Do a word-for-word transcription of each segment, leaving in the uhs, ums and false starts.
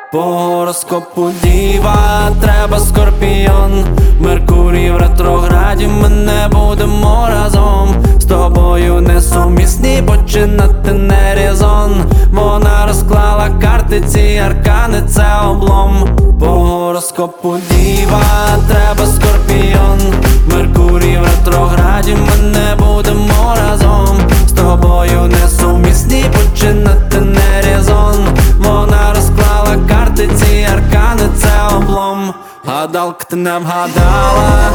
По гороскопу діва, треба скорпіон. Меркурій в ретрограді, ми не будемо разом. З тобою несумісні, починати не резон. Вона розклала карти, ці аркани, це облом. По гороскопу діва, треба скорпіон. Меркурій в ретрограді, ми не будемо разом. З тобою несумісні, починати не резон. Вона розклала карти, ці аркани, це облом. Гадалка, ти не вгадала.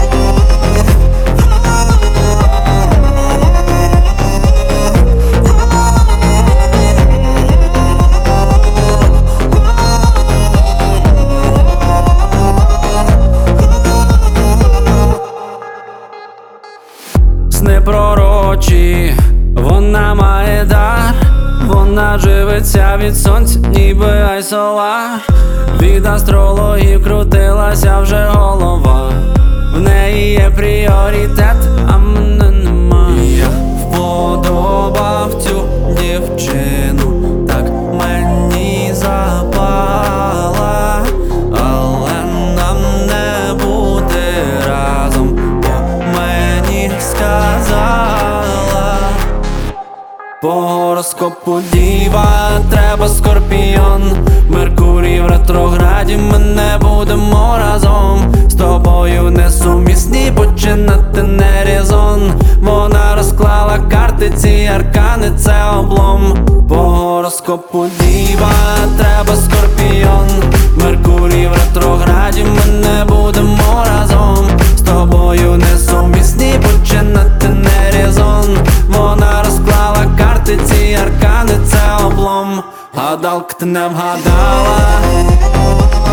Сни пророчі, вона має дар. Вона живиться від сонця, ніби айсолар. Від астрологів крутилася вже голова. В неї є пріоритет, а мене нема. Я вподобав цю дівчину, так мені запала. Але нам не бути разом, бо мені сказала. По гороскопу діва, треба скорпіон. Меркурій в ретрограді, ми не будемо разом. З тобою несумісні, починати не резон. Вона розклала карти, ці аркани, це облом. По гороскопу діва, треба скорпіон. Меркурій в ретрограді, ми не будемо разом. З тобою несумісні, починати не резон. Вона розклала карти, ці аркани, це облом. Гадалка, ти не вгадала.